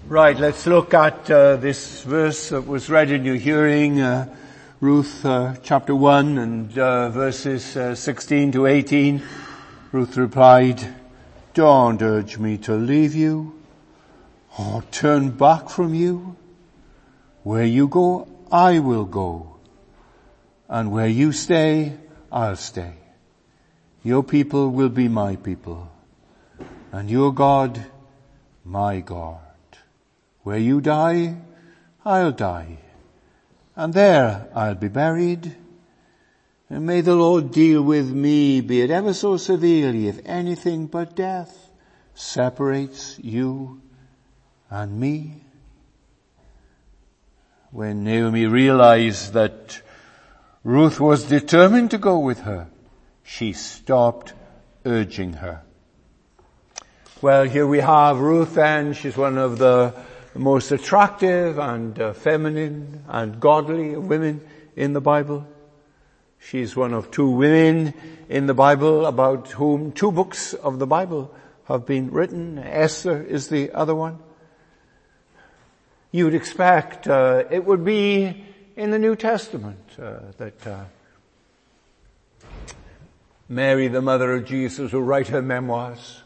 Right, let's look at this verse that was read in your hearing, Ruth chapter 1 and verses 16 to 18. Ruth replied, "Don't urge me to leave you or turn back from you. Where you go, I will go, and where you stay, I'll stay. Your people will be my people, and your God, my God. Where you die, I'll die, and there I'll be buried. And may the Lord deal with me, be it ever so severely, if anything but death separates you and me." When Naomi realized that Ruth was determined to go with her, she stopped urging her. Well, here we have Ruth, and she's one of the most attractive and feminine and godly women in the Bible. She's one of two women in the Bible about whom two books of the Bible have been written. Esther is the other one. You would expect it would be in the New Testament that Mary, the mother of Jesus, would write her memoirs.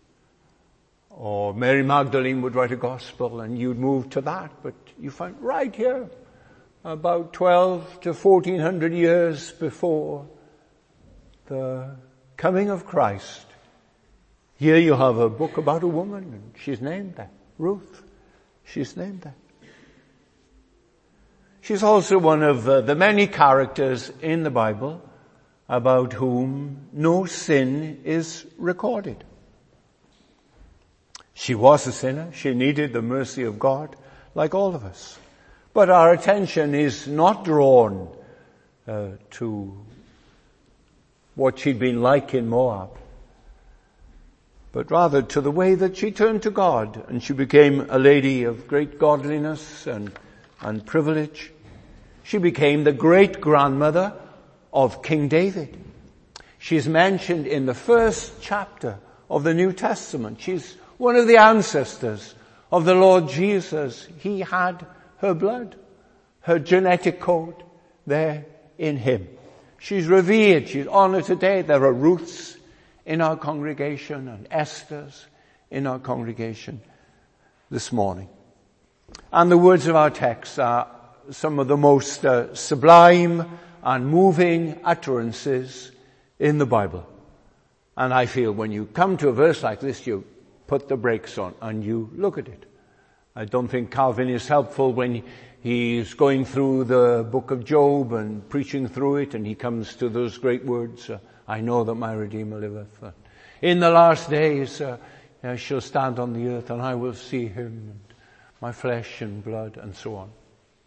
Or Mary Magdalene would write a gospel, and you'd move to that. But you find right here, about 12 to 1400 years before the coming of Christ, here you have a book about a woman, and she's named that, Ruth. She's named that. She's also one of the many characters in the Bible about whom no sin is recorded. She was a sinner. She needed the mercy of God, like all of us. But our attention is not drawn to what she'd been like in Moab, but rather to the way that she turned to God, and she became a lady of great godliness and privilege. She became the great-grandmother of King David. She's mentioned in the first chapter of the New Testament. She's one of the ancestors of the Lord Jesus. He had her blood, her genetic code there in him. She's revered, she's honored today. There are Ruths in our congregation and Esthers in our congregation this morning. And the words of our text are some of the most sublime and moving utterances in the Bible. And I feel when you come to a verse like this, you put the brakes on and you look at it. I don't think Calvin is helpful when he's going through the book of Job and preaching through it, and he comes to those great words, "I know that my Redeemer liveth. In the last days I shall stand on the earth, and I will see him, and my flesh and blood," and so on.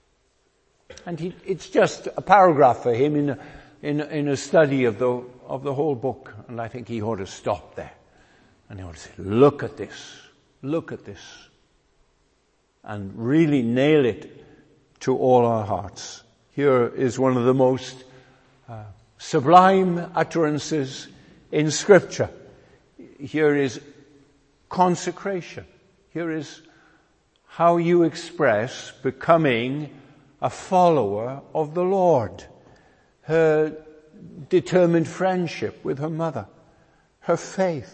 And it's just a paragraph for him in a study of the whole book, and I think he ought to stop there. And he ought to say, look at this, and really nail it to all our hearts. Here is one of the most sublime utterances in Scripture. Here is consecration. Here is how you express becoming a follower of the Lord. Her determined friendship with her mother, her faith.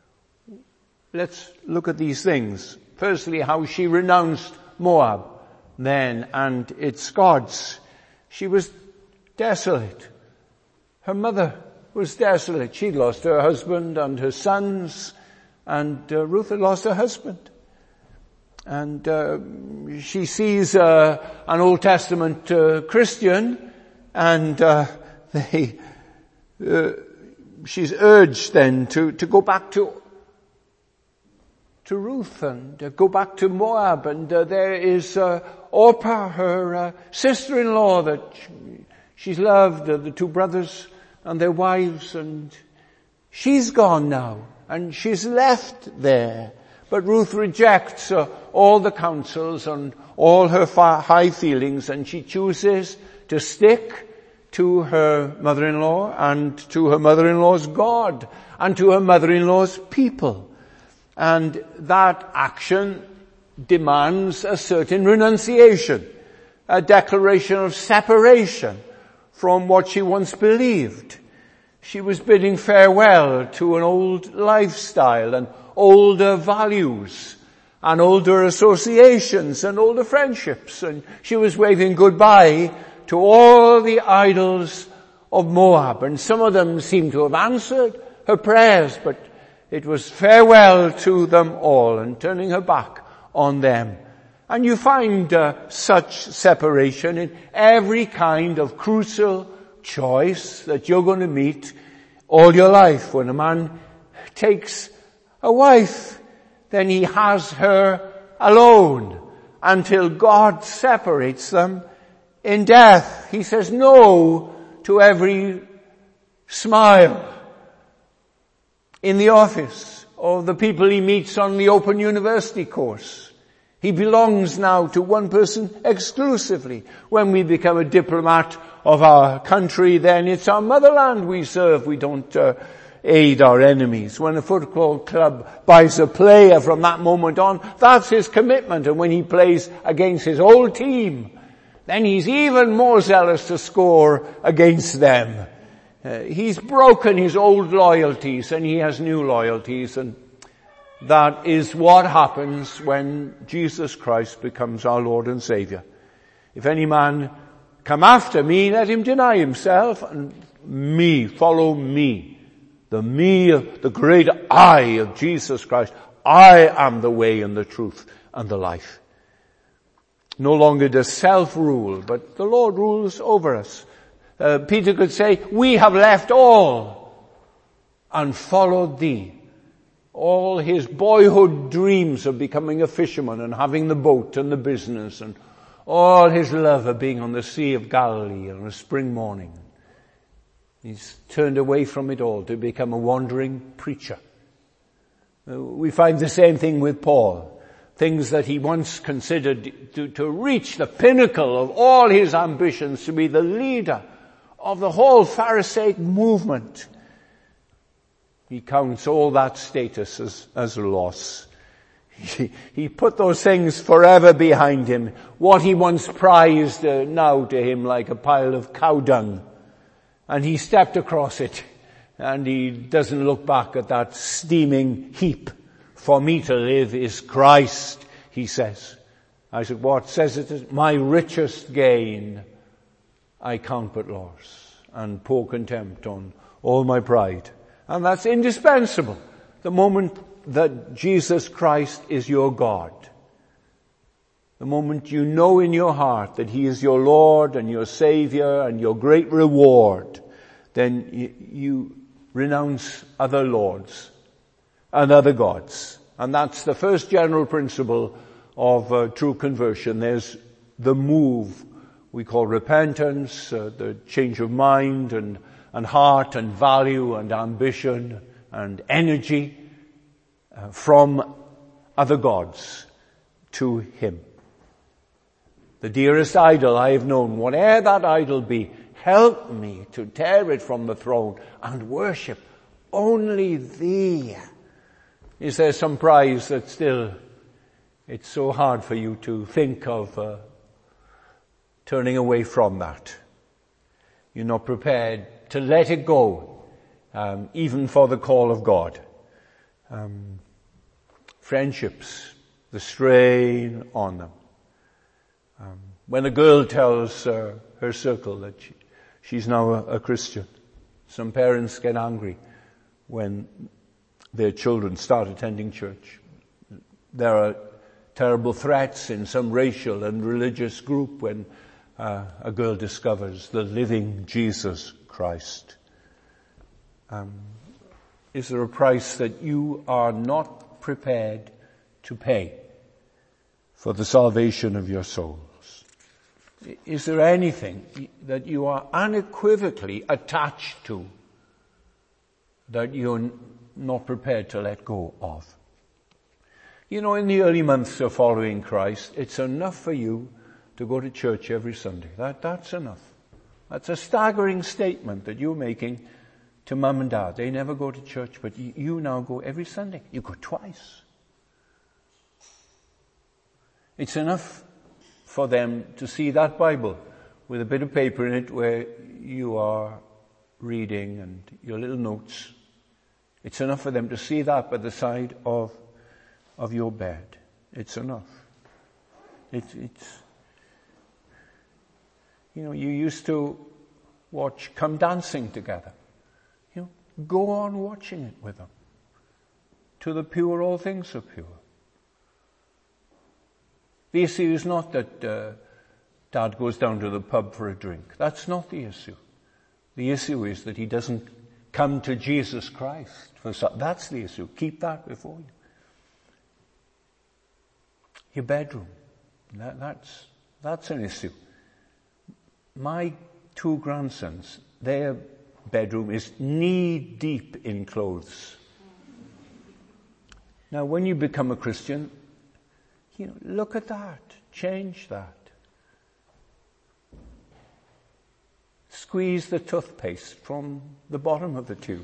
Let's look at these things. Firstly, how she renounced Moab then and its gods. She was desolate. Her mother was desolate. She'd lost her husband and her sons, and Ruth had lost her husband. And she sees an Old Testament Christian, and she's urged then to go back to Ruth and go back to Moab. And there is Orpah, her sister-in-law that she's loved, the two brothers and their wives, and she's gone now, and she's left there. But Ruth rejects all the counsels and all her high feelings, and she chooses to stick to her mother-in-law and to her mother-in-law's God and to her mother-in-law's people. And that action demands a certain renunciation, a declaration of separation from what she once believed. She was bidding farewell to an old lifestyle and older values and older associations and older friendships. And she was waving goodbye to all the idols of Moab. And some of them seemed to have answered her prayers, but it was farewell to them all and turning her back on them. And you find such separation in every kind of crucial choice that you're going to meet all your life. When a man takes a wife, then he has her alone until God separates them in death. He says no to every smile in the office or the people he meets on the Open University course. He belongs now to one person exclusively. When we become a diplomat of our country, then it's our motherland we serve. We don't aid our enemies. When a football club buys a player from that moment on, that's his commitment. And when he plays against his old team, then he's even more zealous to score against them. He's broken his old loyalties and he has new loyalties, and that is what happens when Jesus Christ becomes our Lord and Savior. If any man come after me, let him deny himself and follow me. The great I of Jesus Christ. I am the way and the truth and the life. No longer does self rule, but the Lord rules over us. Peter could say, we have left all and followed thee. All his boyhood dreams of becoming a fisherman and having the boat and the business, and all his love of being on the Sea of Galilee on a spring morning. He's turned away from it all to become a wandering preacher. We find the same thing with Paul. Things that he once considered to reach the pinnacle of all his ambitions, to be the leader of the whole Pharisaic movement. He counts all that status as loss. He put those things forever behind him. What he once prized now to him like a pile of cow dung. And he stepped across it. And he doesn't look back at that steaming heap. For me to live is Christ, he says. I said, what says it is? My richest gain I count but loss, and pour contempt on all my pride. And that's indispensable. The moment that Jesus Christ is your God, the moment you know in your heart that he is your Lord and your Savior and your great reward, then you renounce other lords and other gods. And that's the first general principle of true conversion. There's the move we call repentance, the change of mind and heart and value and ambition and energy from other gods to him. The dearest idol I have known, whatever that idol be, help me to tear it from the throne and worship only thee. Is there some prize that still it's so hard for you to think of turning away from that? You're not prepared to let it go, even for the call of God. Friendships, the strain on them. When a girl tells her circle that she's now a Christian, some parents get angry when their children start attending church. There are terrible threats in some racial and religious group when a girl discovers the living Jesus Christ. Is there a price that you are not prepared to pay for the salvation of your souls? Is there anything that you are unequivocally attached to that you're not prepared to let go of? You know, in the early months of following Christ, it's enough for you to go to church every Sunday. That's enough. That's a staggering statement that you're making to mum and dad. They never go to church, but you now go every Sunday. You go twice. It's enough for them to see that Bible with a bit of paper in it where you are reading and your little notes. It's enough for them to see that by the side of your bed. It's enough. It's you used to watch Come Dancing together. Go on watching it with them. To the pure, all things are pure. The issue is not that Dad goes down to the pub for a drink. That's not the issue. The issue is that he doesn't come to Jesus Christ. That's the issue. Keep that before you. Your bedroom. That's an issue. My 2 grandsons, their bedroom is knee-deep in clothes. Now, when you become a Christian, look at that. Change that. Squeeze the toothpaste from the bottom of the tube.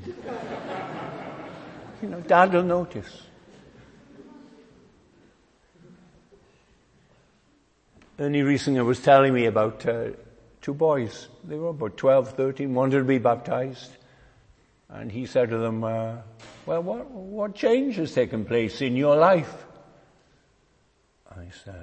Dad will notice. Ernie Riesinger was telling me about 2 boys. They were about 12, 13, wanted to be baptized. And he said to them, well, what change has taken place in your life? And he said,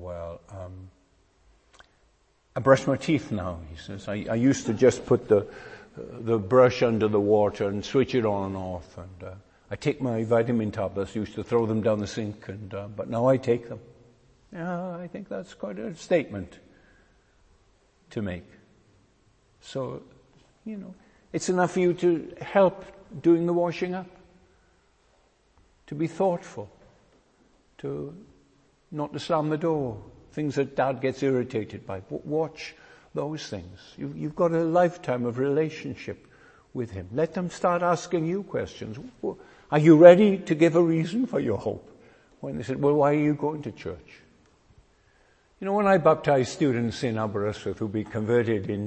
I brush my teeth now. He says, I used to just put the brush under the water and switch it on and off. And I take my vitamin tablets, used to throw them down the sink, but now I take them. Yeah, I think that's quite a statement to make. So, it's enough for you to help doing the washing up, to be thoughtful, to not to slam the door, things that Dad gets irritated by. Watch those things. You've got a lifetime of relationship with him. Let them start asking you questions. Are you ready to give a reason for your hope? When they said, well, why are you going to church? When I baptized students in Aberystwyth who'd be converted in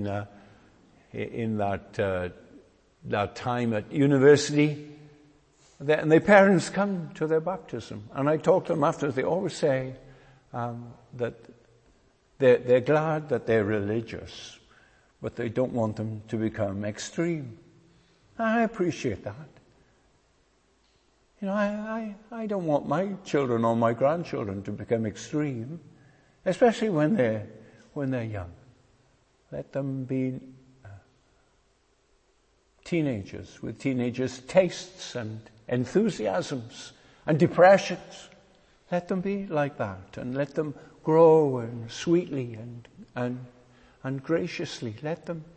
that time at university, and their parents come to their baptism, and I talk to them after, they always say that they're glad that they're religious, but they don't want them to become extreme. I appreciate that. I don't want my children or my grandchildren to become extreme, especially when they're young. Let them be teenagers with teenagers' tastes and enthusiasms and depressions. Let them be like that, and let them grow and sweetly and graciously. Let them,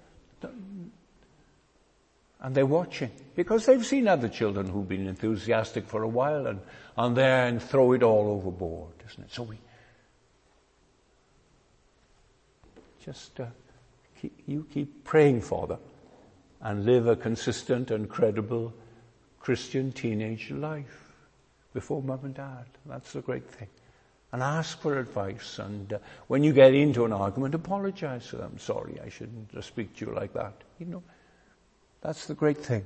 and they're watching because they've seen other children who've been enthusiastic for a while and then throw it all overboard, isn't it? So we just keep praying for them and live a consistent and credible Christian teenage life before Mum and Dad. That's the great thing. And ask for advice. And when you get into an argument, apologize to them. Sorry, I shouldn't speak to you like that. That's the great thing.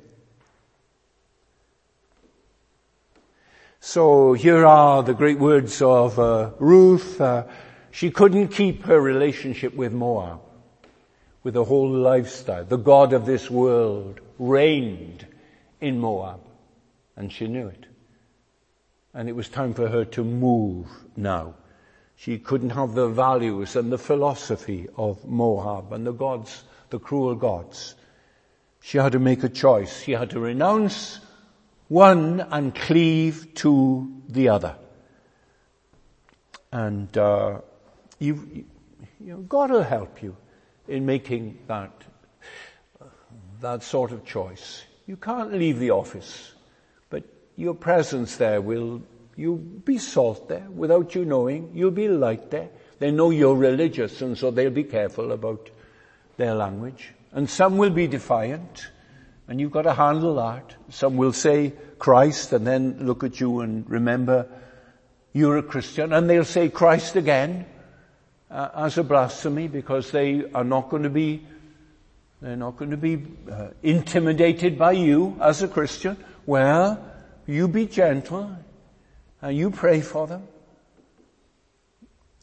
So here are the great words of Ruth. She couldn't keep her relationship with Moab, with the whole lifestyle. The god of this world reigned in Moab, and she knew it. And it was time for her to move now. She couldn't have the values and the philosophy of Moab and the gods, the cruel gods. She had to make a choice. She had to renounce one and cleave to the other. And God will help you in making that sort of choice. You can't leave the office, but your presence there you'll be salt there without you knowing. You'll be light there. They know you're religious, and so they'll be careful about their language. And some will be defiant, and you've got to handle that. Some will say Christ and then look at you and remember you're a Christian, and they'll say Christ again as a blasphemy, because they're not going to be intimidated by you as a Christian. Well, you be gentle and you pray for them.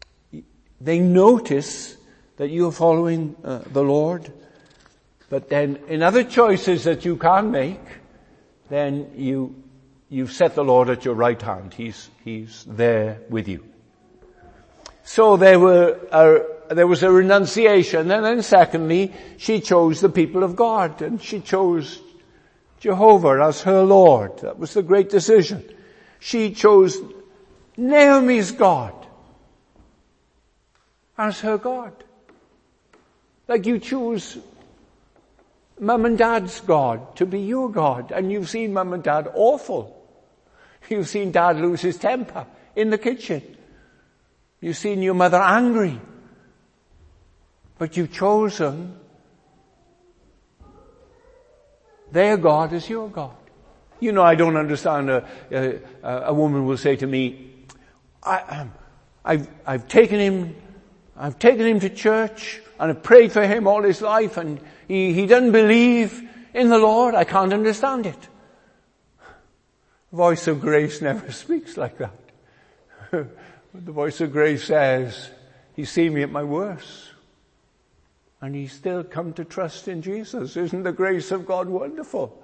They notice that you're following the Lord. But then in other choices that you can make, then you've set the Lord at your right hand. He's there with you. So there was a renunciation, and then secondly, she chose the people of God, and she chose Jehovah as her Lord. That was the great decision. She chose Naomi's God as her God. Like you choose Mum and Dad's God to be your God, and you've seen Mum and Dad awful. You've seen Dad lose his temper in the kitchen. You've seen your mother angry. But you've chosen their God as your God. You know, I don't understand a woman will say to me, I've taken him to church and I've prayed for him all his life and he doesn't believe in the Lord. I can't understand it. Voice of grace never speaks like that. The voice of grace says, he's seen me at my worst. And he's still come to trust in Jesus. Isn't the grace of God wonderful?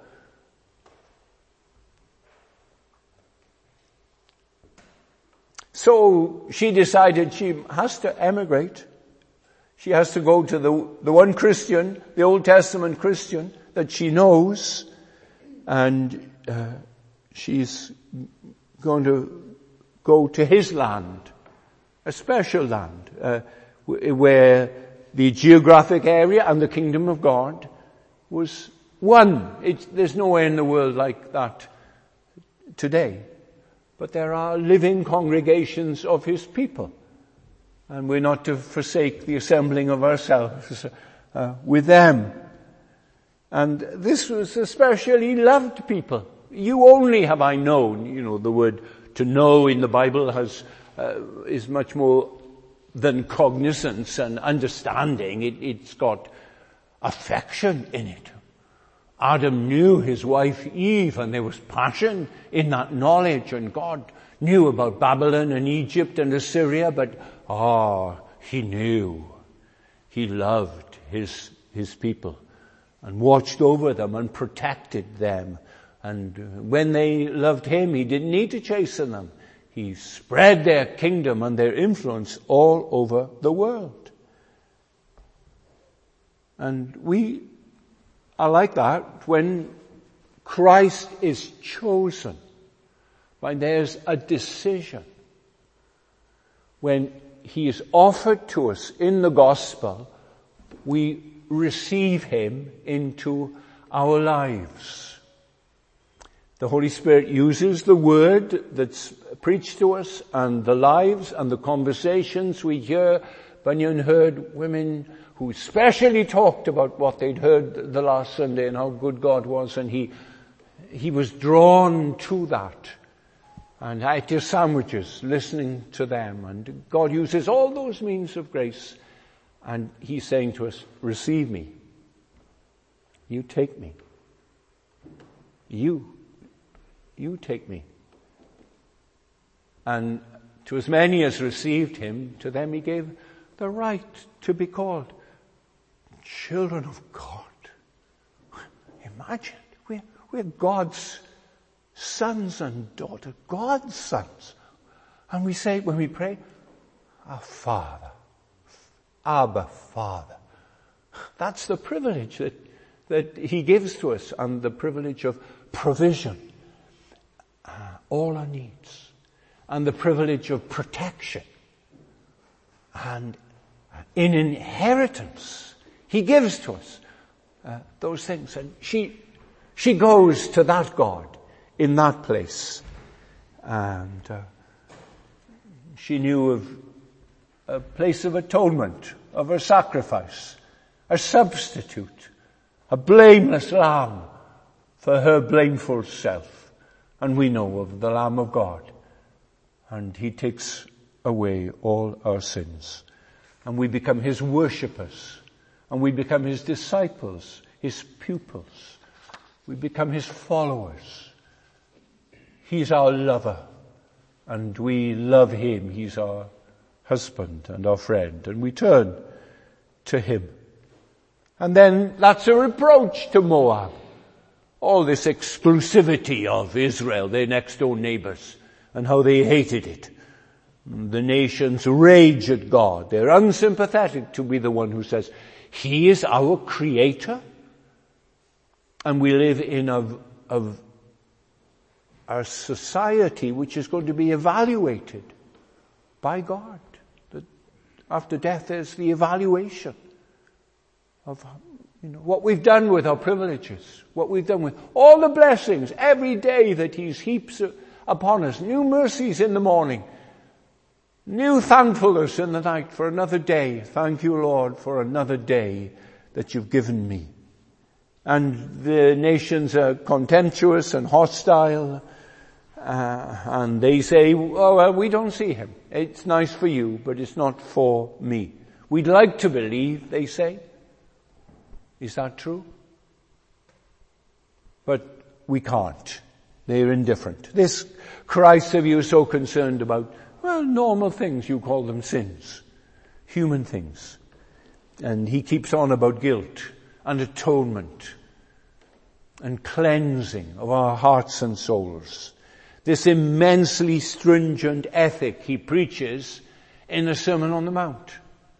So she decided she has to emigrate. She has to go to the one Christian, the Old Testament Christian that she knows. And she's going to go to his land, a special land, where the geographic area and the kingdom of God was one. There's nowhere in the world like that today. But there are living congregations of his people. And we're not to forsake the assembling of ourselves with them. And this was especially loved people. You only have I known. You know, the word to know in the Bible is much more than cognizance and understanding. It's got affection in it. Adam knew his wife Eve, and there was passion in that knowledge, and God knew about Babylon and Egypt and Assyria, but he knew. He loved his people and watched over them and protected them. And when they loved him, he didn't need to chasten them. He spread their kingdom and their influence all over the world. And we are like that when Christ is chosen, when there's a decision, when he is offered to us in the gospel, we receive him into our lives. The Holy Spirit uses the word that's preached to us and the lives and the conversations we hear. Bunyan heard women who especially talked about what they'd heard the last Sunday and how good God was, and he was drawn to that. And I ate his sandwiches listening to them, and God uses all those means of grace, and he's saying to us, receive me. You take me. You take me. And to as many as received him, to them he gave the right to be called children of God. Imagine, we're God's sons and daughters, God's sons. And we say, when we pray, our Father, Abba, Father. That's the privilege that he gives to us, and the privilege of provision. All our needs, and the privilege of protection, and in inheritance he gives to us those things. And she goes to that God in that place, and she knew of a place of atonement, of a sacrifice, a substitute, a blameless lamb for her blameful self. And we know of the Lamb of God. And he takes away all our sins. And we become his worshippers. And we become his disciples, his pupils. We become his followers. He's our lover. And we love him. He's our husband and our friend, and we turn to him. And then that's a reproach to Moab. All this exclusivity of Israel, their next door neighbors, and how they hated it. The nations rage at God. They're unsympathetic to be the one who says, He is our creator. And we live in a society which is going to be evaluated by God. That after death there's the evaluation of what we've done with our privileges, what we've done with all the blessings every day that He heaps upon us, new mercies in the morning, new thankfulness in the night for another day. Thank you, Lord, for another day that you've given me. And the nations are contemptuous and hostile, and they say, oh, well, we don't see Him. It's nice for you, but it's not for me. We'd like to believe, they say. Is that true? But we can't. They're indifferent. This Christ of you is so concerned about, well, normal things, you call them sins. Human things. And He keeps on about guilt and atonement and cleansing of our hearts and souls. This immensely stringent ethic He preaches in the Sermon on the Mount.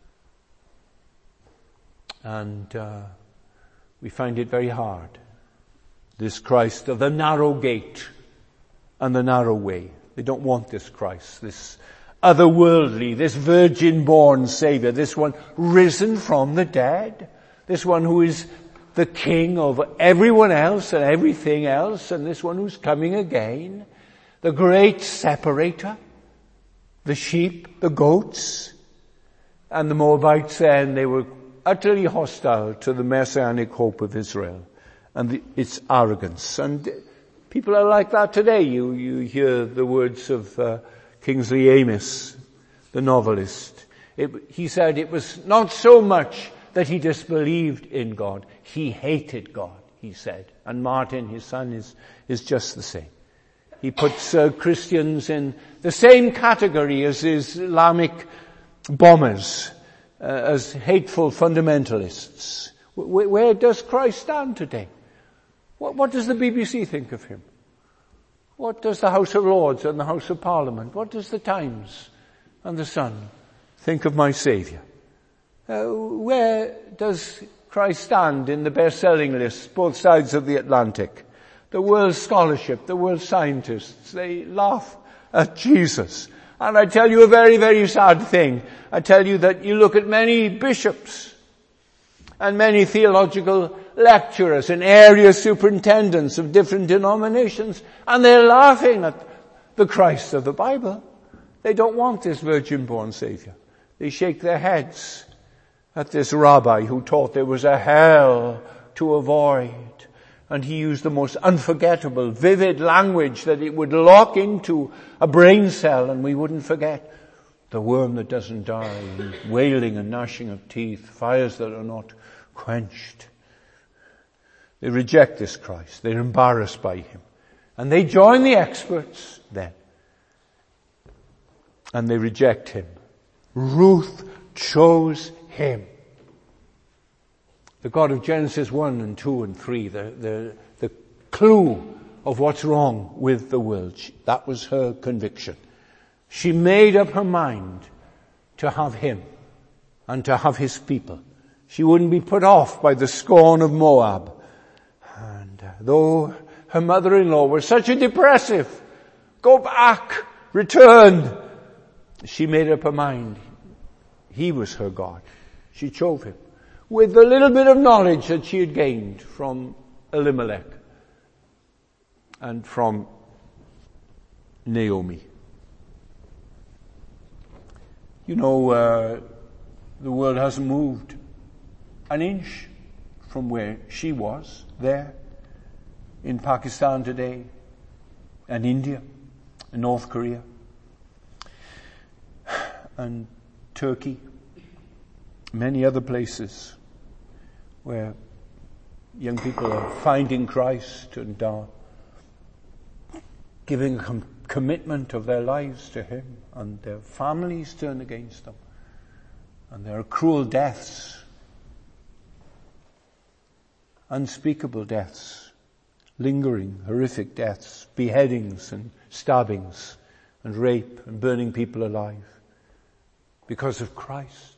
And we find it very hard. This Christ of the narrow gate and the narrow way. They don't want this Christ, this otherworldly, this virgin-born Savior, this one risen from the dead, this one who is the King of everyone else and everything else, and this one who's coming again, the great separator, the sheep, the goats. And the Moabites then, they were utterly hostile to the messianic hope of Israel and its arrogance. And people are like that today. You hear the words of Kingsley Amis, the novelist. He said it was not so much that he disbelieved in God. He hated God, he said. And Martin, his son, is just the same. He puts Christians in the same category as Islamic bombers, as hateful fundamentalists. Where does Christ stand today? What does the BBC think of Him? What does the House of Lords and the House of Parliament, what does the Times and the Sun think of my Saviour? Where does Christ stand in the best-selling lists, both sides of the Atlantic? The world's scholarship, the world's scientists, they laugh at Jesus. And I tell you a very, very sad thing. I tell you that you look at many bishops and many theological lecturers and area superintendents of different denominations, and they're laughing at the Christ of the Bible. They don't want this virgin-born Savior. They shake their heads at this rabbi who taught there was a hell to avoid. And he used the most unforgettable, vivid language that it would lock into a brain cell and we wouldn't forget. The worm that doesn't die, and wailing and gnashing of teeth, fires that are not quenched. They reject this Christ. They're embarrassed by Him. And they join the experts then. And they reject Him. Ruth chose Him. The God of Genesis 1 and 2 and 3, the clue of what's wrong with the world. That was her conviction. She made up her mind to have Him and to have His people. She wouldn't be put off by the scorn of Moab. And though her mother-in-law was such a depressive, go back, return, she made up her mind. He was her God. She chose Him with the little bit of knowledge that she had gained from Elimelech and from Naomi. You know, the world hasn't moved an inch from where she was there in Pakistan today and India and North Korea and Turkey, many other places where young people are finding Christ and are giving a commitment of their lives to Him, and their families turn against them. And there are cruel deaths, unspeakable deaths, lingering, horrific deaths, beheadings and stabbings and rape and burning people alive because of Christ.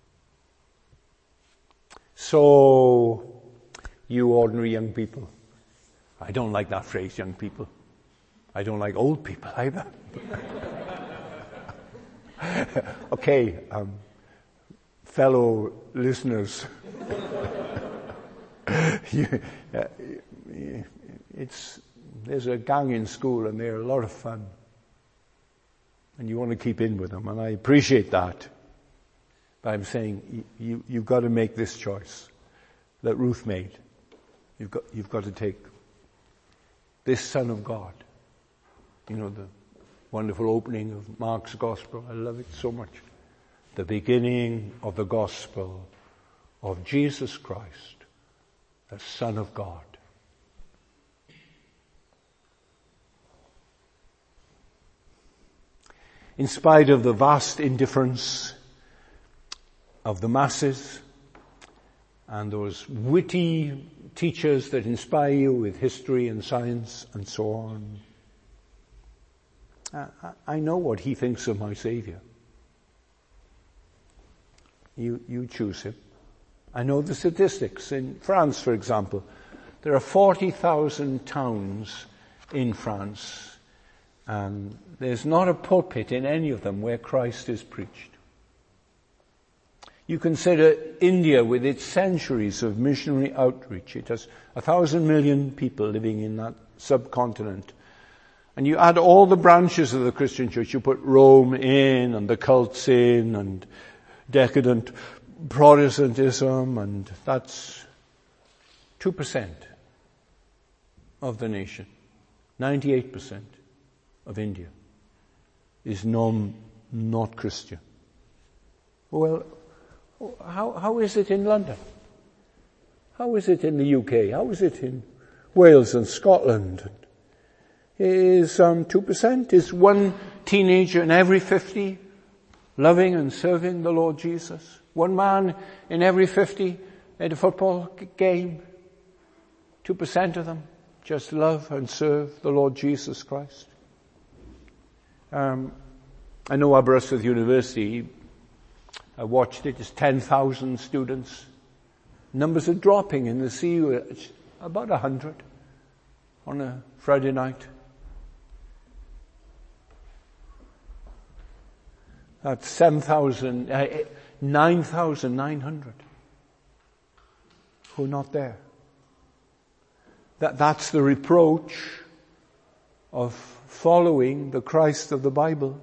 So, you ordinary young people, I don't like that phrase, young people. I don't like old people either. Okay, fellow listeners, there's a gang in school and they're a lot of fun. And you want to keep in with them, and I appreciate that. But I'm saying you've got to make this choice that Ruth made. You've got to take this Son of God. You know, the wonderful opening of Mark's Gospel. I love it so much. The beginning of the Gospel of Jesus Christ, the Son of God. In spite of the vast indifference of the masses and those witty teachers that inspire you with history and science and so on, I know what He thinks of my Savior. You choose Him. I know the statistics. In France, for example, there are 40,000 towns in France, and there's not a pulpit in any of them where Christ is preached. You consider India with its centuries of missionary outreach. It has 1,000 million people living in that subcontinent. And you add all the branches of the Christian church. You put Rome in, and the cults in, and decadent Protestantism, and that's 2% of the nation. 98% of India is not Christian. Well, how is it in London? How is it in the UK? How is it in Wales and Scotland? Is 2%? Is one teenager in every 50 loving and serving the Lord Jesus? One man in every 50 at a football game? 2% of them just love and serve the Lord Jesus Christ. I know Aberystwyth University, I watched it, it's 10,000 students. Numbers are dropping in the CU, it's about 100 on a Friday night. That's 9,900 who are not there. That's the reproach of following the Christ of the Bible.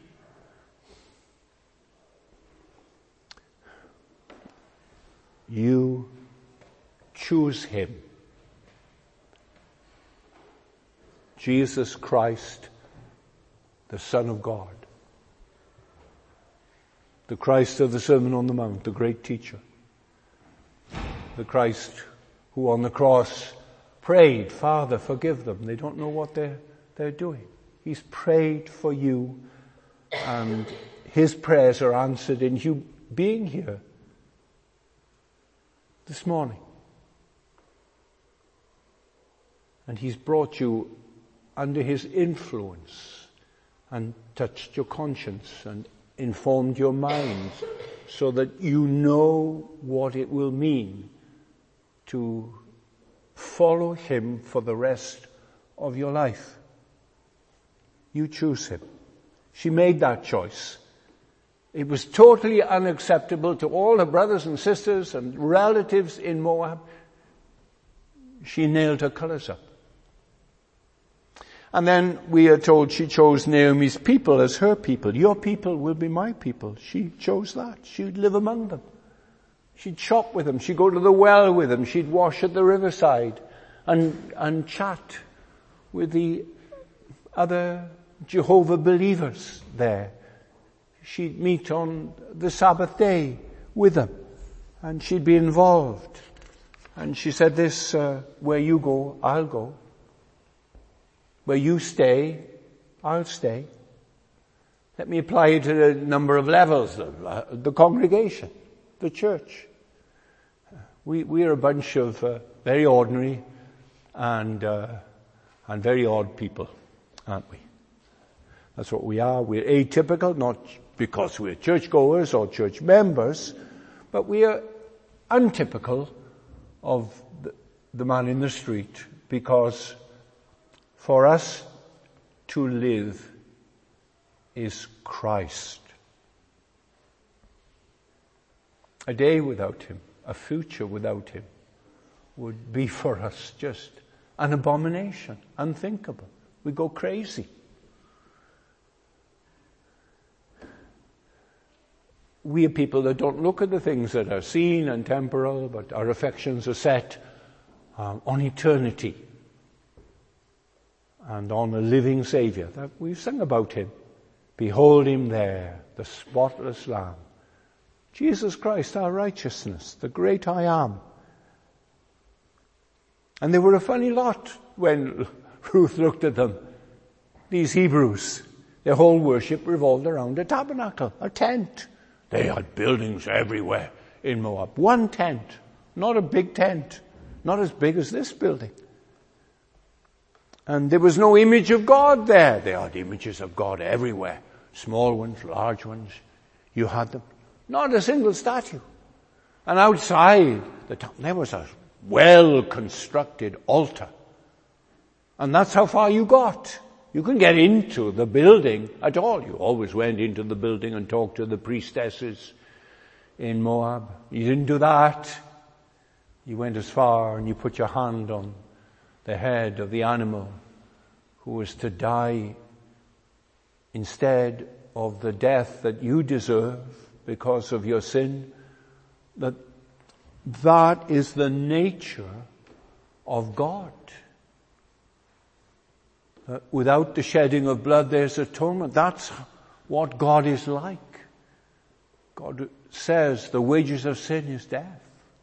You choose Him. Jesus Christ, the Son of God. The Christ of the Sermon on the Mount, the great teacher. The Christ who on the cross prayed, Father, forgive them. They don't know what they're doing. He's prayed for you, and His prayers are answered in you being here this morning. And He's brought you under His influence and touched your conscience and informed your mind so that you know what it will mean to follow Him for the rest of your life. You choose Him. She made that choice. It was totally unacceptable to all her brothers and sisters and relatives in Moab. She nailed her colors up. And then we are told she chose Naomi's people as her people. Your people will be my people. She chose that. She'd live among them. She'd shop with them. She'd go to the well with them. She'd wash at the riverside and chat with the other Jehovah believers there. She'd meet on the Sabbath day with them, and she'd be involved. And she said this, where you go, I'll go. Where you stay, I'll stay. Let me apply it to a number of levels. The congregation, the church. We are a bunch of very ordinary and very odd people, aren't we? That's what we are. We're atypical, not because we're churchgoers or church members, but we are untypical of the man in the street, because for us to live is Christ. A day without him, a future without him, would be for us just an abomination, unthinkable. We go crazy. We are people that don't look at the things that are seen and temporal, but our affections are set on eternity and on a living Savior. That we've sung about him. Behold him there, the spotless Lamb. Jesus Christ, our righteousness, the great I am. And they were a funny lot when Ruth looked at them. These Hebrews, their whole worship revolved around a tabernacle, a tent. They had buildings everywhere in Moab. One tent, not a big tent, not as big as this building. And there was no image of God there. There are images of God everywhere. Small ones, large ones. You had them. Not a single statue. And outside the town, there was a well-constructed altar. And that's how far you got. You couldn't get into the building at all. You always went into the building and talked to the priestesses in Moab. You didn't do that. You went as far and you put your hand on the head of the animal who was to die instead of the death that you deserve because of your sin. That is the nature of God. Without the shedding of blood, there's atonement. That's what God is like. God says the wages of sin is death.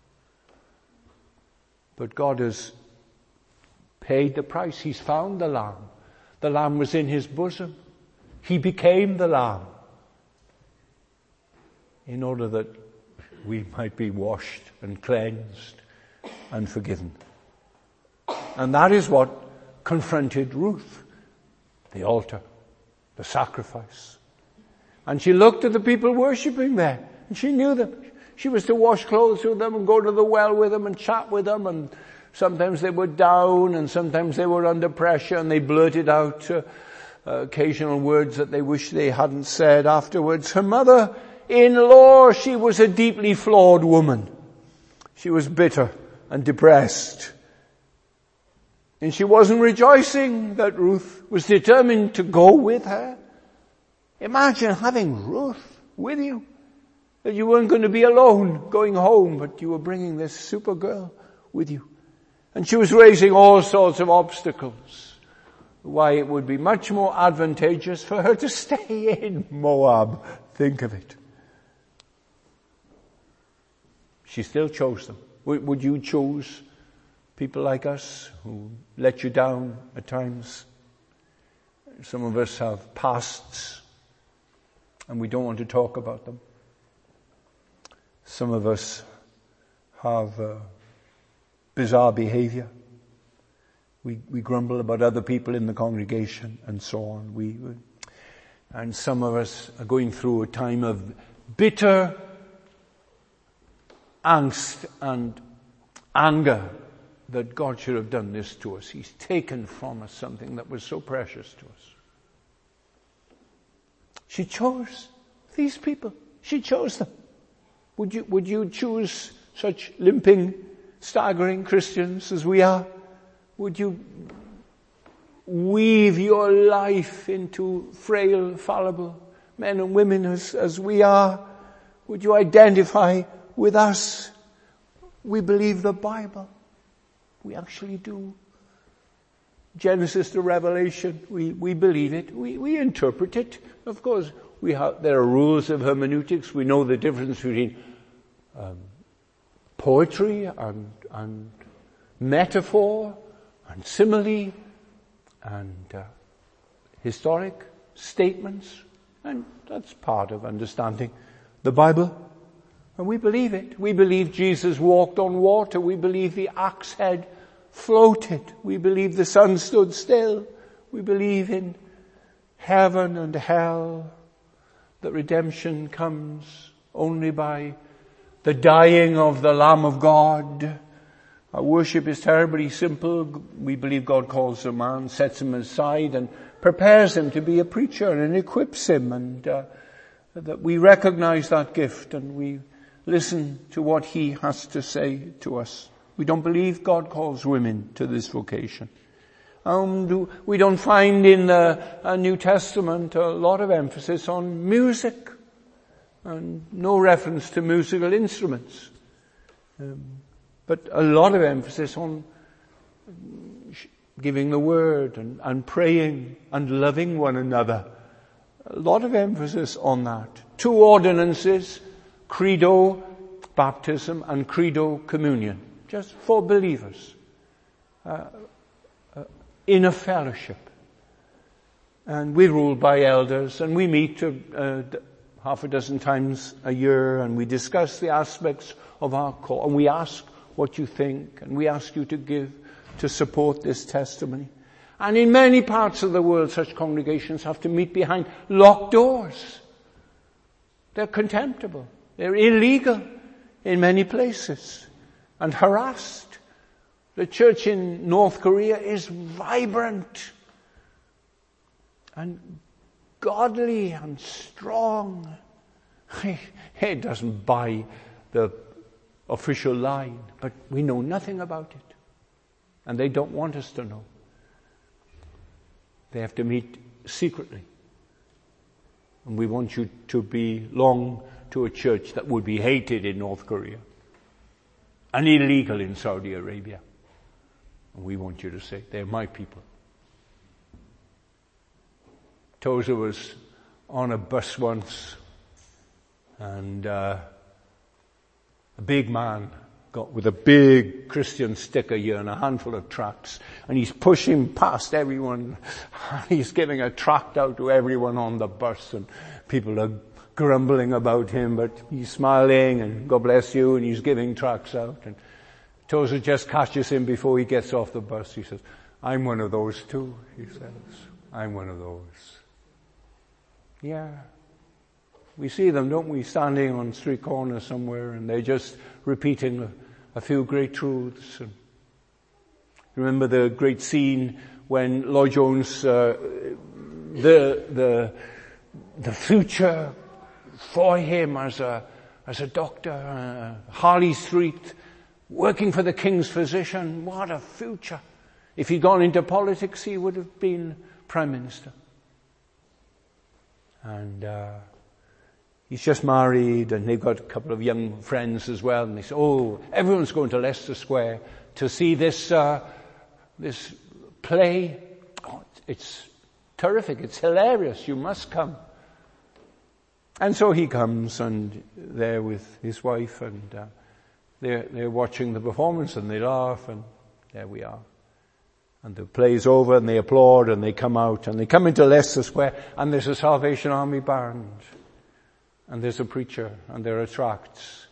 But God has paid the price. He's found the Lamb. The Lamb was in his bosom. He became the Lamb in order that we might be washed and cleansed and forgiven. And that is what confronted Ruth. The altar, the sacrifice. And she looked at the people worshipping there, and she knew them. She was to wash clothes with them and go to the well with them and chat with them, and sometimes they were down and sometimes they were under pressure, and they blurted out occasional words that they wished they hadn't said afterwards. Her mother-in-law, she was a deeply flawed woman. She was bitter and depressed. And she wasn't rejoicing that Ruth was determined to go with her. Imagine having Ruth with you. That you weren't going to be alone going home, but you were bringing this super girl with you. And she was raising all sorts of obstacles. Why it would be much more advantageous for her to stay in Moab. Think of it. She still chose them. Would you choose people like us who let you down at times? Some of us have pasts and we don't want to talk about them. Some of us have bizarre behavior. We grumble about other people in the congregation and so on. And some of us are going through a time of bitter angst and anger that God should have done this to us. He's taken from us something that was so precious to us. She chose these people. She chose them. Would you choose such limping, staggering Christians as we are? Would you weave your life into frail, fallible men and women as we are? Would you identify with us? We believe the Bible. We actually do. Genesis to Revelation, we believe it. We interpret it. Of course, there are rules of hermeneutics. We know the difference between poetry and metaphor and simile and historic statements, and that's part of understanding the Bible. And we believe it. We believe Jesus walked on water. We believe the axe head floated. We believe the sun stood still. We believe in heaven and hell, that redemption comes only by the dying of the Lamb of God. Our worship is terribly simple. We believe God calls a man, sets him aside, and prepares him to be a preacher and equips him, and that we recognize that gift and we listen to what he has to say to us. We don't believe God calls women to this vocation. We don't find in the New Testament a lot of emphasis on music and no reference to musical instruments. But a lot of emphasis on giving the word and praying and loving one another. A lot of emphasis on that. 2 ordinances, credo baptism and credo communion, just for believers. In a fellowship. And we're ruled by elders, and we meet half a dozen times a year, and we discuss the aspects of our call, and we ask what you think, and we ask you to give to support this testimony. And in many parts of the world, such congregations have to meet behind locked doors. They're contemptible. They're illegal in many places, and harassed. The church in North Korea is vibrant and godly and strong. It doesn't buy the official line, but we know nothing about it. And they don't want us to know. They have to meet secretly. And we want you to belong to a church that would be hated in North Korea and illegal in Saudi Arabia. And we want you to say, they're my people. Tozer was on a bus once, and a big man got with a big Christian sticker here and a handful of tracts, and he's pushing past everyone. He's giving a tract out to everyone on the bus, and people are grumbling about him, but he's smiling, and God bless you, and he's giving tracts out. And Tozer just catches him before he gets off the bus. He says, I'm one of those too, he says. I'm one of those. Yeah. We see them, don't we, standing on street corners somewhere, and they're just repeating a few great truths. And remember the great scene when Lloyd Jones, the future for him as a doctor, Harley Street, working for the King's Physician. What a future. If he'd gone into politics, he would have been Prime Minister. And he's just married, and they've got a couple of young friends as well, and they say, everyone's going to Leicester Square to see this play. Oh, it's terrific, it's hilarious, you must come. And so he comes, and there with his wife, and they're watching the performance, and they laugh, and there we are. And the play's over, and they applaud, and they come out, and they come into Leicester Square, and there's a Salvation Army band, and there's a preacher, and there are tracts.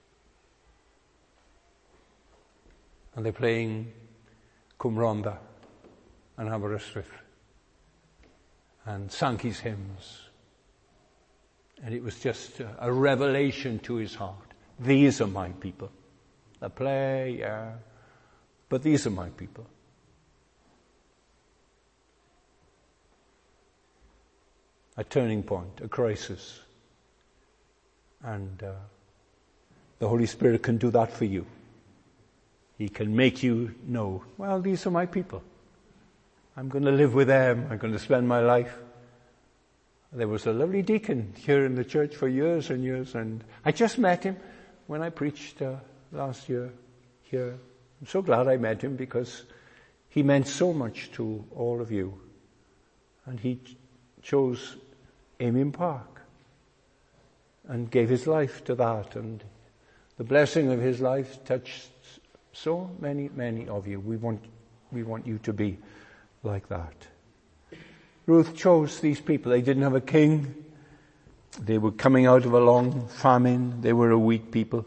And they're playing Cumronda and Aberystwyth and Sankey's hymns. And it was just a revelation to his heart. These are my people. The play, yeah, but these are my people. A turning point, a crisis. And the Holy Spirit can do that for you. He can make you know, well, these are my people. I'm going to live with them. I'm going to spend my life. There was a lovely deacon here in the church for years and years, and I just met him when I preached last year here. I'm so glad I met him because he meant so much to all of you. And he chose Amen Park and gave his life to that, and the blessing of his life touched so many, many of you. We want you to be like that. Ruth chose these people. They didn't have a king. They were coming out of a long famine. They were a weak people.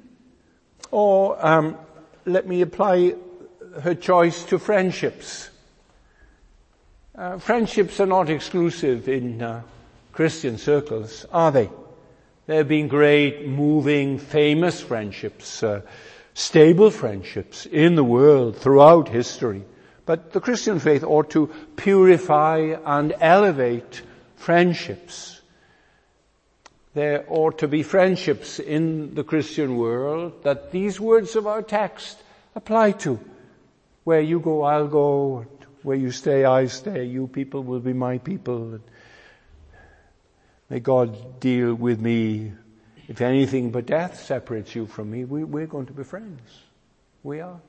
Or let me apply her choice to friendships. Friendships are not exclusive in Christian circles, are they? There have been great, moving, famous friendships, stable friendships in the world throughout history. But the Christian faith ought to purify and elevate friendships. There ought to be friendships in the Christian world that these words of our text apply to. Where you go, I'll go. Where you stay, I stay. You people will be my people. May God deal with me. If anything but death separates you from me, we're going to be friends. We are.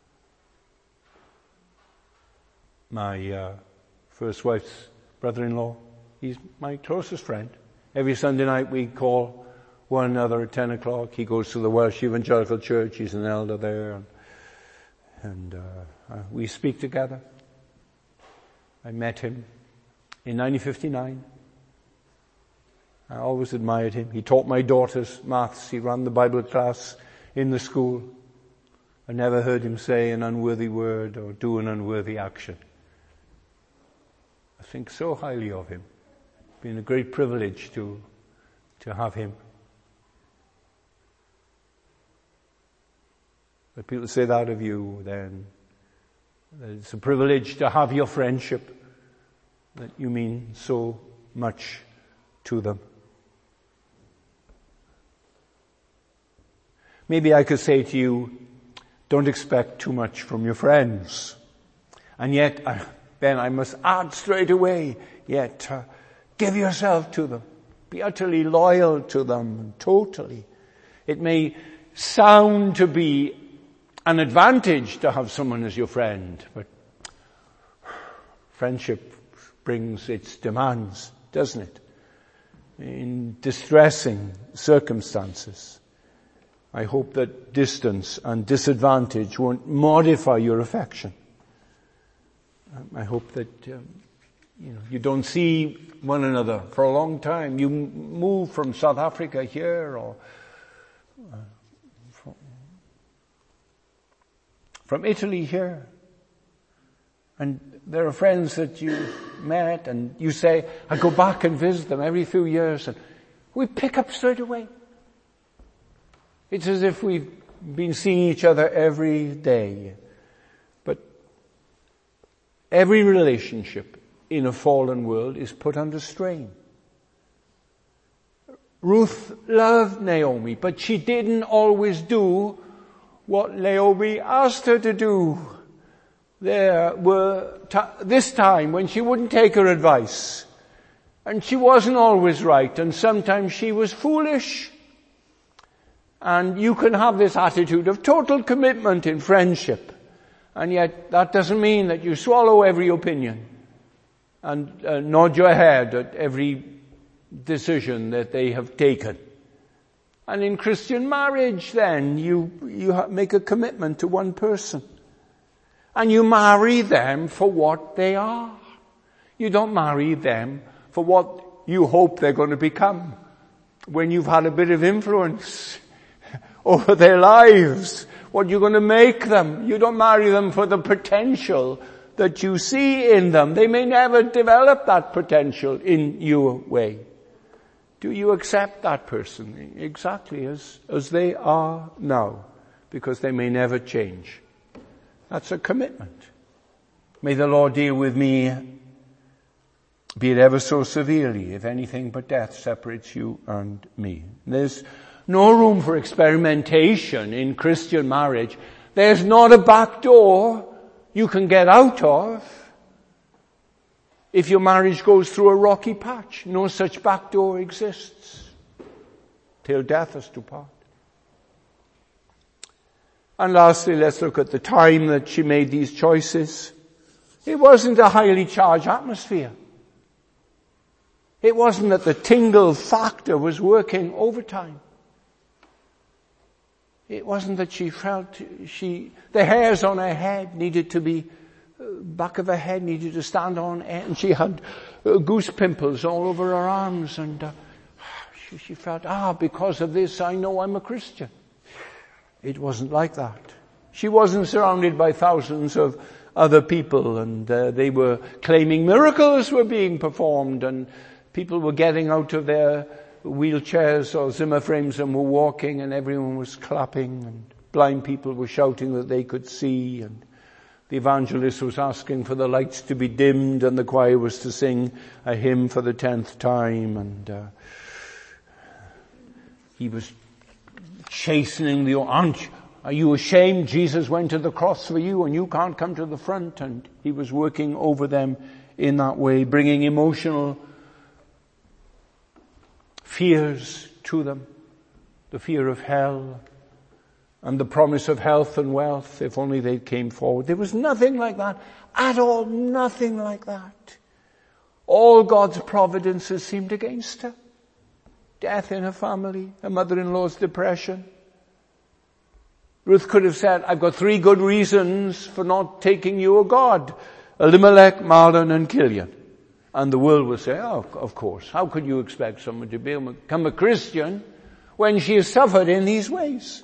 My first wife's brother-in-law, he's my closest friend. Every Sunday night we call one another at 10 o'clock. He goes to the Welsh Evangelical Church. He's an elder there. And we speak together. I met him in 1959. I always admired him. He taught my daughters maths. He ran the Bible class in the school. I never heard him say an unworthy word or do an unworthy action. I think so highly of him. It's been a great privilege to have him. When people say that of you, then it's a privilege to have your friendship, that you mean so much to them. Maybe I could say to you, don't expect too much from your friends. And yet, then I must add straight away, yet give yourself to them. Be utterly loyal to them, totally. It may sound to be an advantage to have someone as your friend, but friendship brings its demands, doesn't it? In distressing circumstances. I hope that distance and disadvantage won't modify your affection. I hope that you don't see one another for a long time. You move from South Africa here or from Italy here, and there are friends that you met, and you say, I go back and visit them every few years, and we pick up straight away. It's as if we've been seeing each other every day. But every relationship in a fallen world is put under strain. Ruth loved Naomi, but she didn't always do what Naomi asked her to do. There were this time when she wouldn't take her advice, and she wasn't always right, and sometimes she was foolish. And you can have this attitude of total commitment in friendship, and yet that doesn't mean that you swallow every opinion and nod your head at every decision that they have taken. And in Christian marriage then, you make a commitment to one person. And you marry them for what they are. You don't marry them for what you hope they're going to become when you've had a bit of influence over their lives, what you're going to make them. You don't marry them for the potential that you see in them. They may never develop that potential in your way. Do you accept that person exactly as they are now? Because they may never change. That's a commitment. May the Lord deal with me, be it ever so severely, if anything but death separates you and me. There's no room for experimentation in Christian marriage. There's not a back door you can get out of if your marriage goes through a rocky patch. No such back door exists till death us do part. And lastly, let's look at the time that she made these choices. It wasn't a highly charged atmosphere. It wasn't that the tingle factor was working overtime. It wasn't that she felt the hairs on her head needed to be back of her head needed to stand on end, and she had goose pimples all over her arms, and she felt, because of this I know I'm a Christian. It wasn't like that. She wasn't surrounded by thousands of other people, and they were claiming miracles were being performed, and people were getting out of their wheelchairs or Zimmer frames and were walking, and everyone was clapping, and blind people were shouting that they could see, and the evangelist was asking for the lights to be dimmed, and the choir was to sing a hymn for the 10th time, and he was chastening the aunt. Are you ashamed? Jesus went to the cross for you and you can't come to the front. And he was working over them in that way, bringing emotional fears to them. The fear of hell and the promise of health and wealth if only they came forward. There was nothing like that at all, nothing like that. All God's providences seemed against her. Death in her family, her mother-in-law's depression. Ruth could have said, I've got 3 good reasons for not taking you, O God. Elimelech, Mahlon, and Chilion. And the world will say, of course. How could you expect someone to become a Christian when she has suffered in these ways?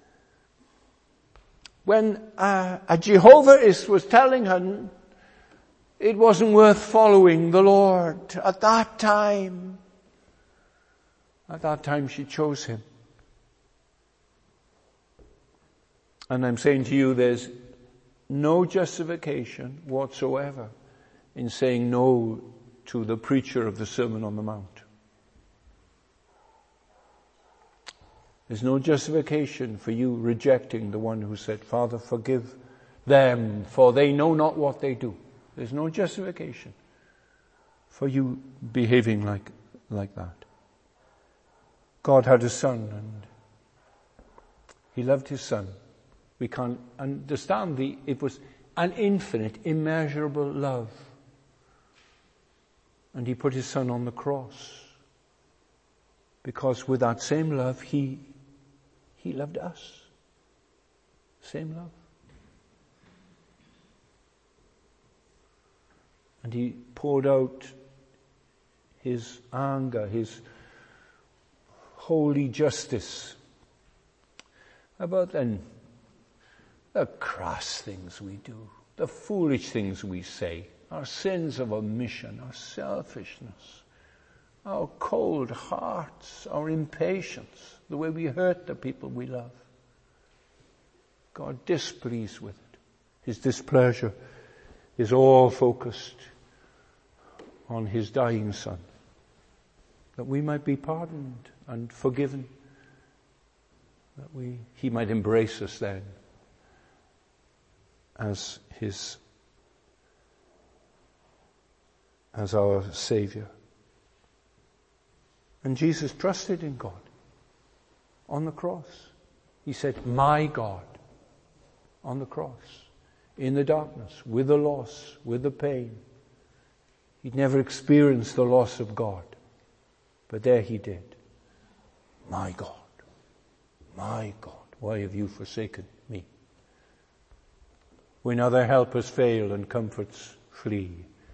When a Jehovahist was telling her it wasn't worth following the Lord at that time she chose him. And I'm saying to you, there's no justification whatsoever in saying no to the preacher of the Sermon on the Mount. There's no justification for you rejecting the one who said, Father, forgive them, for they know not what they do. There's no justification for you behaving like that. God had a son, and he loved his son. We can't understand it was an infinite, immeasurable love. And he put his son on the cross. Because with that same love, he loved us. Same love. And he poured out his anger, his holy justice about the crass things we do, the foolish things we say, our sins of omission, our selfishness, our cold hearts, our impatience, the way we hurt the people we love. God displeased with it. His displeasure is all focused on his dying son, that we might be pardoned and forgiven, that he might embrace us then as our Savior. And Jesus trusted in God on the cross. He said, my God, on the cross, in the darkness, with the loss, with the pain. He'd never experienced the loss of God, but there he did. My God, why have you forsaken me? When other helpers fail and comforts flee,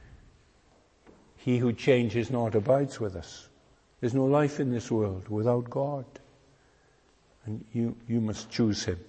he who changes not abides with us. There's no life in this world without God. And you must choose him.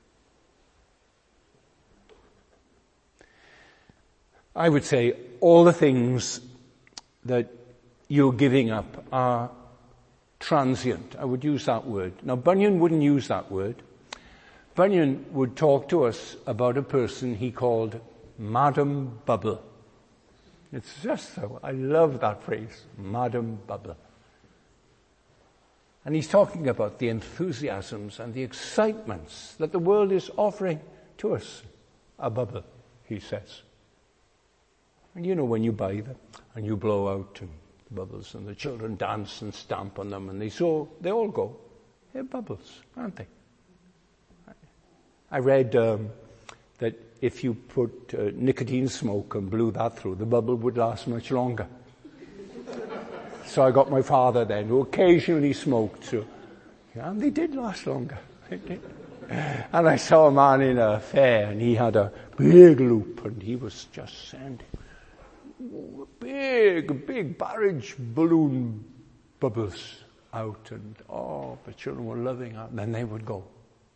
I would say all the things that you're giving up are transient. I would use that word. Now, Bunyan wouldn't use that word. Bunyan would talk to us about a person he called Madam Bubble. It's just so. I love that phrase, Madam Bubble. And he's talking about the enthusiasms and the excitements that the world is offering to us. A bubble, he says. And you know when you buy them and you blow out and bubbles and the children dance and stamp on them and they all go. They're bubbles, aren't they? I read that if you put nicotine smoke and blew that through, the bubble would last much longer. So I got my father then, who occasionally smoked, and they did last longer. They did. And I saw a man in a fair, and he had a big loop, and he was just sending big barrage balloon bubbles out, and the children were loving it, and then they would go.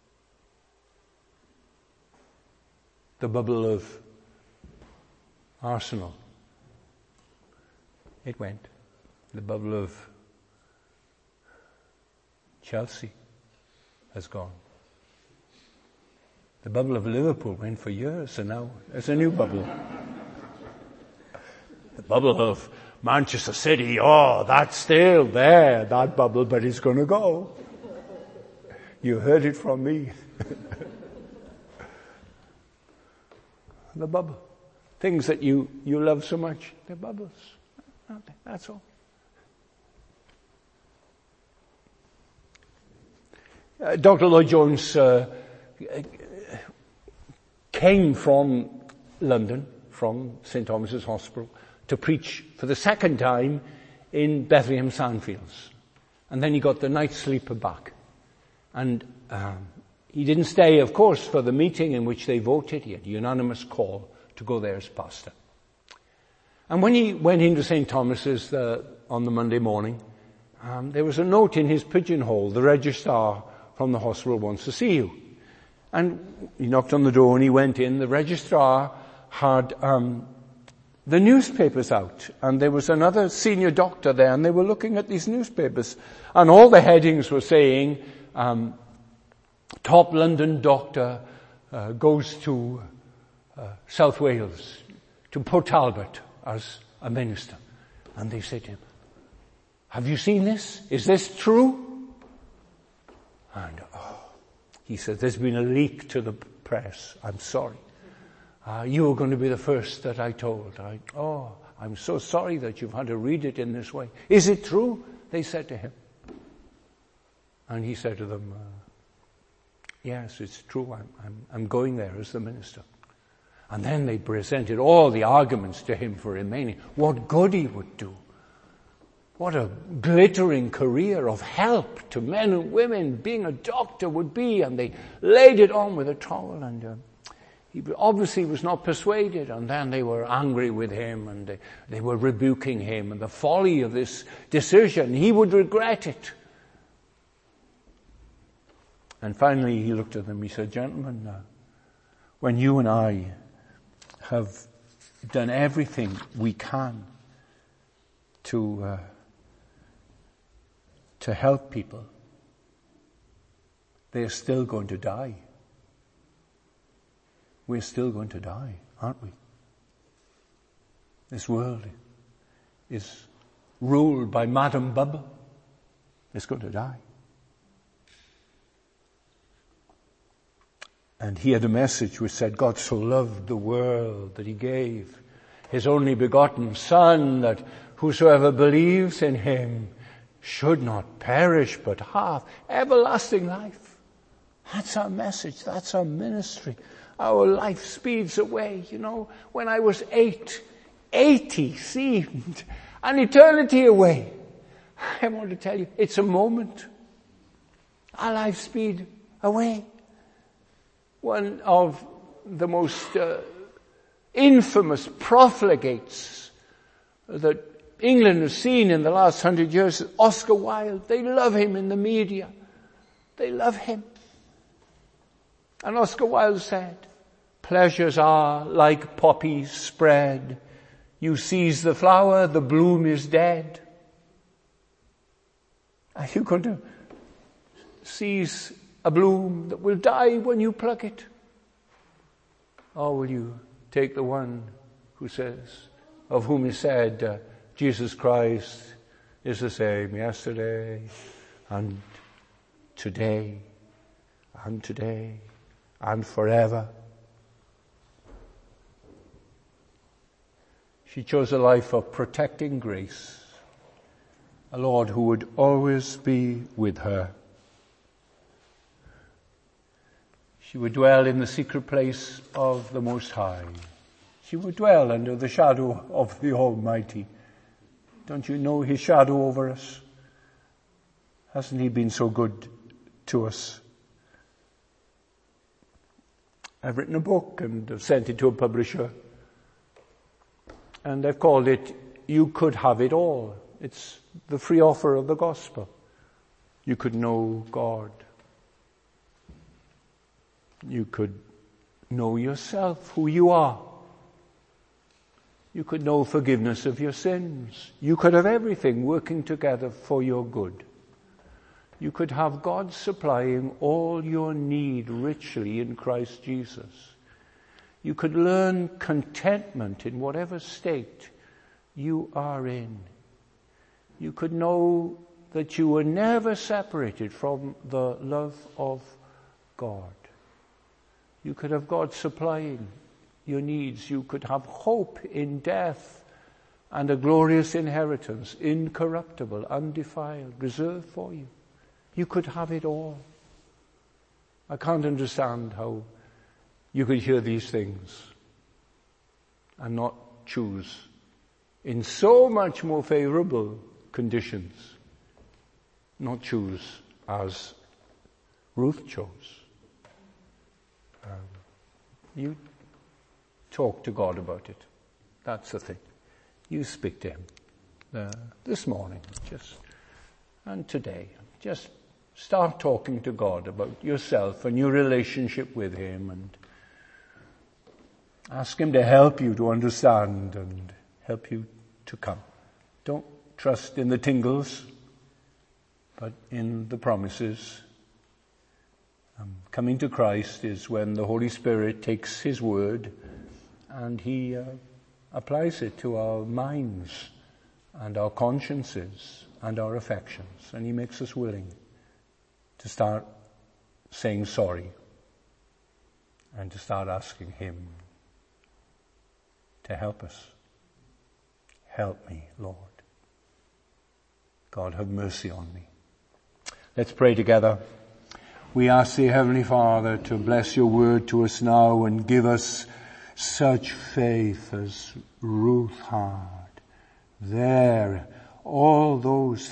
The bubble of Arsenal, it went. The bubble of Chelsea has gone. The bubble of Liverpool went for years, and now there's a new bubble. The bubble of Manchester City, that's still there, that bubble, but it's going to go. You heard it from me. The bubble. Things that you love so much, they're bubbles. That's all. Dr. Lloyd Jones came from London, from St. Thomas's Hospital, to preach for the second time in Bethlehem Sandfields. And then he got the night sleeper back. And he didn't stay, of course, for the meeting in which they voted. He had a unanimous call to go there as pastor. And when he went into St. Thomas's on the Monday morning, there was a note in his pigeonhole, the registrar from the hospital wants to see you. And he knocked on the door and he went in. The registrar had the newspapers out, and there was another senior doctor there, and they were looking at these newspapers, and all the headings were saying, top London doctor goes to South Wales, to Port Talbot as a minister. And they said to him, have you seen this? Is this true? And he said, there's been a leak to the press. I'm sorry. You were going to be the first that I told. I'm so sorry that you've had to read it in this way. Is it true? They said to him. And he said to them, yes, it's true. I'm going there as the minister. And then they presented all the arguments to him for remaining. What good he would do. What a glittering career of help to men and women being a doctor would be. And they laid it on with a trowel, and he obviously was not persuaded. And then they were angry with him, and they were rebuking him and the folly of this decision. He would regret it. And finally he looked at them, he said, gentlemen, when you and I have done everything we can to help people, they're still going to die. We're still going to die, aren't we? This world is ruled by Madam Bubble. It's going to die. And he had a message which said, God so loved the world that he gave his only begotten Son, that whosoever believes in him should not perish but have everlasting life. That's our message. That's our ministry. Our life speeds away. You know, when I was 80 seemed an eternity away. I want to tell you, it's a moment. Our life speed away. One of the most infamous profligates that England has seen in the last 100 years is Oscar Wilde. They love him in the media. They love him. And Oscar Wilde said, pleasures are like poppies spread. You seize the flower, the bloom is dead. Are you going to seize a bloom that will die when you pluck it? Or will you take the one who says, of whom is said, Jesus Christ is the same yesterday and today and today and forever. She chose a life of protecting grace, a Lord who would always be with her. She would dwell in the secret place of the Most High. She would dwell under the shadow of the Almighty. Don't you know his shadow over us? Hasn't he been so good to us? I've written a book and I've sent it to a publisher. And I've called it, You Could Have It All. It's the free offer of the gospel. You could know God. You could know yourself, who you are. You could know forgiveness of your sins. You could have everything working together for your good. You could have God supplying all your need richly in Christ Jesus. You could learn contentment in whatever state you are in. You could know that you were never separated from the love of God. You could have God supplying your needs. You could have hope in death and a glorious inheritance, incorruptible, undefiled, reserved for you. You could have it all. I can't understand how you could hear these things and not choose in so much more favorable conditions, not choose as Ruth chose. You talk to God about it. That's the thing. You speak to Him this morning, and today. Just start talking to God about yourself and your relationship with Him, and ask Him to help you to understand and help you to come. Don't trust in the tingles, but in the promises. Coming to Christ is when the Holy Spirit takes His word and He applies it to our minds and our consciences and our affections, and He makes us willing to start saying sorry and to start asking Him to help us. Help me, Lord. God, have mercy on me. Let's pray together. We ask Thee, Heavenly Father, to bless Your word to us now and give us such faith as Ruth had. There, all those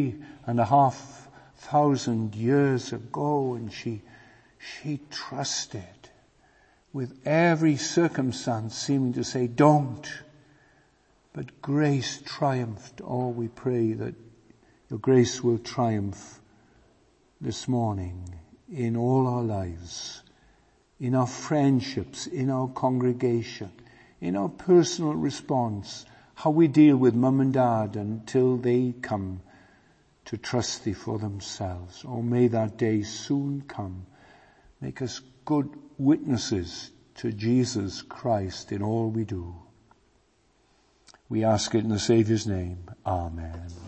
3,500 years ago, and she trusted with every circumstance seeming to say, don't. But grace triumphed. Oh, we pray that Your grace will triumph this morning in all our lives, in our friendships, in our congregation, in our personal response, how we deal with mum and dad until they come to trust Thee for themselves. Oh, may that day soon come. Make us good witnesses to Jesus Christ in all we do. We ask it in the Saviour's name. Amen.